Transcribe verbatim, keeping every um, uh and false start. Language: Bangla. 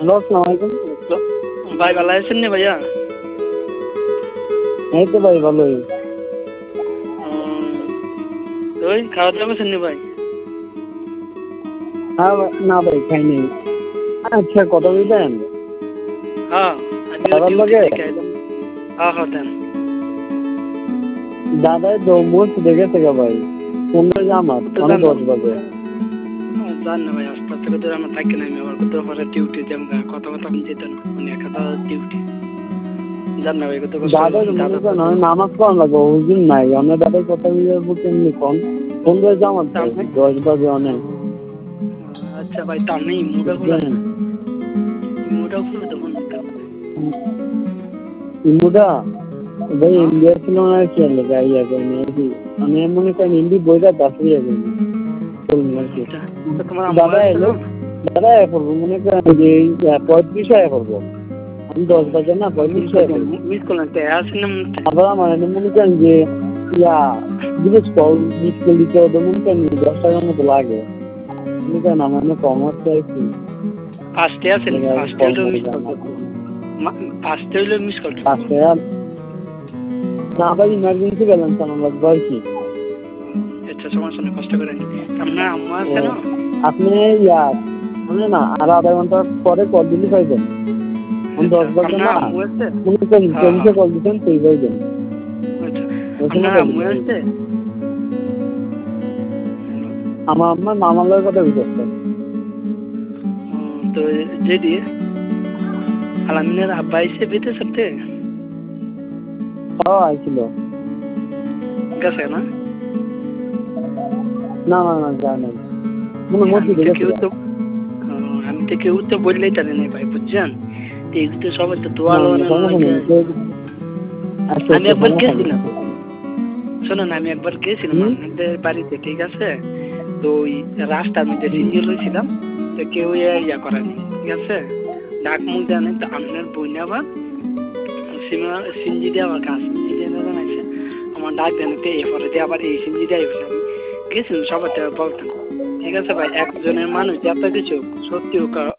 হ্যালো, আসসালামু আলাইকুম। ভাই ভালো আছেন নি ভাইয়া? এই তো ভাই ভালোই। তো ওই খাওয়া দাওয়া করছেন নি ভাই? হ্যাঁ ভাই- না ভাই খাইনি। আচ্ছা কথা বলবেন হ্যাঁ আমি দাদার ডিউটি লগে? থেকে আইলাম। হ্যাঁ হ্যাঁ দেন। দাদাই দৌমুস দেখেছে গা ভাই, পনেরো জামাত তো মানে জান দশ বাজে। জান না ভাই, আস্তে আস্তে করে আমার থাকি না, আমি আবার কত পরে ডিউটি যাম গা, কথা কথা আমি যেত না, মানে একটা ডিউটি জান না ভাই, কত কষ্ট দাদাই মনে দাদা করেন আমি নামাজ পড়ান লাগবো হুজুর নাই, অনেক দাদাই কথা বলবো কেমনি কম পনেরো জামাত ভাই তার নাই। দশ বাজে অনেক। আচ্ছা ভাই, তার নেই মুটা খোলা বুঝলেন মুটা খুলে তখন ইমুটা ভাই ইন্ডিয়া ছিল না কি লেগে ইয়া করেনি আর কি, আমি মনে করেন হিন্দি বইটা দাসই যাবেন আর কি। তো তোমার আম্মা দাদা আছে এলো, না? দাদা আয়া করবো মনে করেন যে পঁয়ত্রিশ আয়া করবো, আমি দশ বাজে না পঁয়ত্রিশ আয়া করবো। মিস করলেন তো আছে না? আবার আমার মনে করেন যে ইয়া জিনিস কল মিস করে দিতে হবে মনে করেন দশ টাকার মতো লাগে, মনে করেন আমার কম হচ্ছে আর কি। ফার্স্টে আছেন, ফার্স্টে হইলেও মিস কল করবো, ফার্স্টে হইলেও মিস কল করবো। পাঁচ টাকা না ভাই ইমার্জেন্সি ব্যালেন্স আমার লাগবে আর কি। আচ্ছা সমস্যা নেই, কষ্ট করে আপনার আম্মা আছে না? আপনি ইয়া মানে না আর আধা ঘন্টা পরে কল দিলে পাইবেন, আমি দশ বাজে আপনার না আম্মু আছে? মনে করেন চল্লিশে কল দিচ্ছেন সেই পাইবেন। আচ্ছা ওই সময় আপনার কল আম্মু দিতে আছে? আমার আমার মামার লগে কথা বলতে তো যেদি আলামিনের আব্বা এসে বেঁধে সাথে হ্যাঁ আইছিল। গেছে না? না না না যায় নাই, মনে মসজিদে গেছিল। আমি তো কেউ তো বললেই জানি না ভাই, বুঝছেন? এগুলো তো সবাই তো দোয়া না না লোয়ানোর সমস্যা লাগে। নেই। আচ্ছা আমি আচ্ছা একবার সমস্যা নেই। গেছিলাম, শোনো না, আমি একবার গেছিলাম হুম আমাদের বাড়িতে, ঠিক আছে? তো ওই রাস্তার মধ্যে সিঙ্গেল হয়েছিলাম, তো কেউ ইয়া করেনি, ঠিক আছে? ডাক মুখ দেয় নাই, তো আপনার বই আবার সীমা সিঞ্জি দিয়ে আবার কাজ সিঞ্জি দিয়ে জানাইছে আমার ডাক দেন, তো এরপরে দিয়ে আবার এই সিঞ্জি দিয়ে আমি গেছিলাম সবার বলতাম, ঠিক আছে ভাই? একজনের মানুষ এত কিছু সত্যি